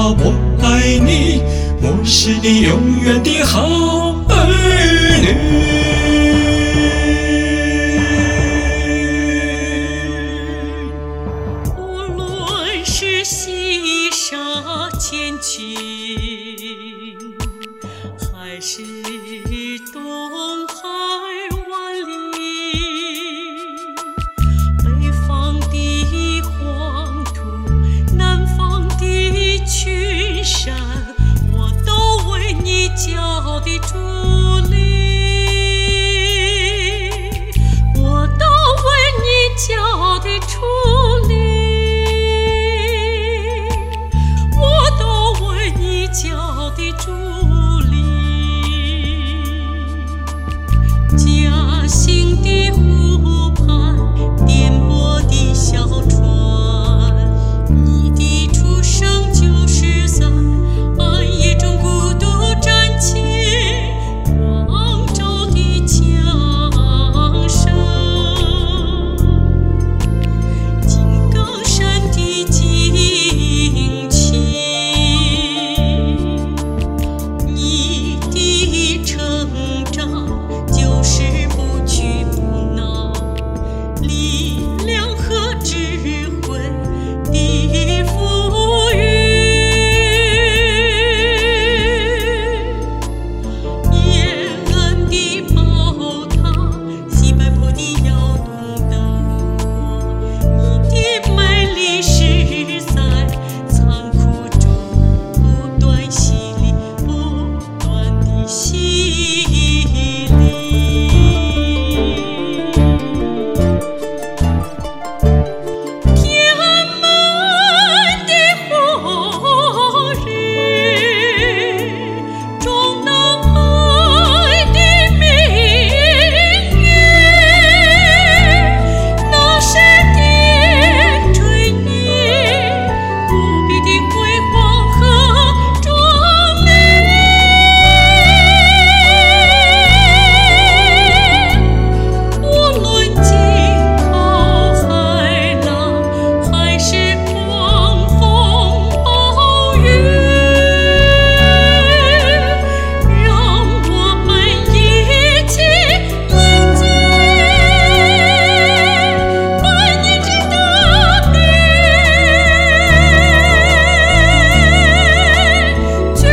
我爱你，我是你永远的好儿女。 无论是细沙千顷，还是东海万里，北方的黄土，南方的群山，我都为你脚的助力，我都为你脚的助力，我都为你脚的助力。嘉兴的湖畔，颠簸的小船，你的出生就是在暗夜中孤独站起光照的江山，金刚山的旌旗，你的成长就是不屈不挠，力量和智慧的赋予，延安的宝塔，西柏坡的窑洞灯，你的美丽是在残酷中不断洗礼，不断地洗礼。天安门的火日，中南海的明月，那是点缀你无比的辉煌和壮丽。无论惊涛骇浪，还是狂风暴雨，让我们一起迎接百年之大变局。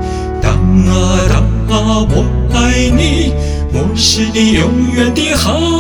我爱你，我是你永远的好